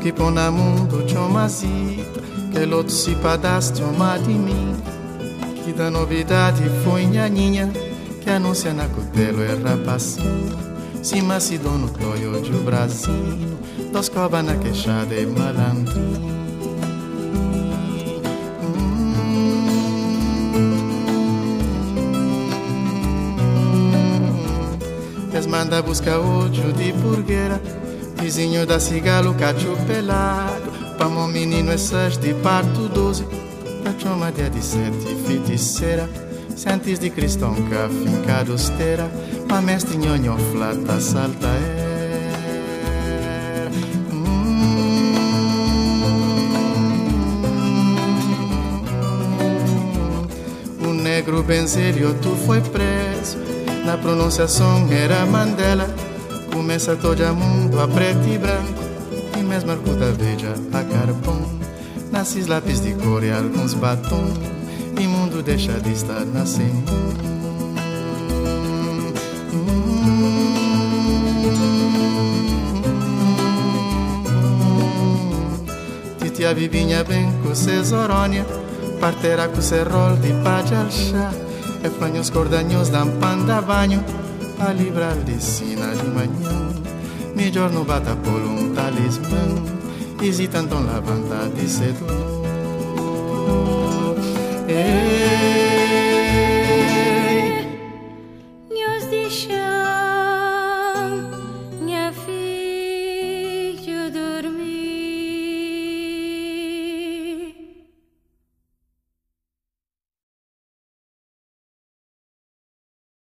que põe na mundo chomazita, que outro se padaste uma de mim. Que da novidade foi nhaninha, que anuncia na cutelo é rapacinho. Cima se dono toio de o Brasil, dos cobas na queixada e malandrinho. Eles manda buscar ódio de burgueira, vizinho da cigalo, cacho pelado. Pa meu menino é 6 de parto 12, pra chama dia de 7 feiticeira. Se antes de cristão cá fincado esteira, ma mestre nhonho flata salta era. O negro benzelho tu foi preso, na pronunciação era Mandela. Começa todo mundo a preto e branco, e mesmo a puta veja a carvão. Nasces lápis de cor e alguns batom, e mundo deixa de estar nascendo. Titia vivinha bem com cesorônia, parteira com cerrol de pajalchá. E fanhos cordanhos dão panda banho, a livrar de sina de manhã. Melhor no bata por um talismã, hesitam tão lavanda de cedo.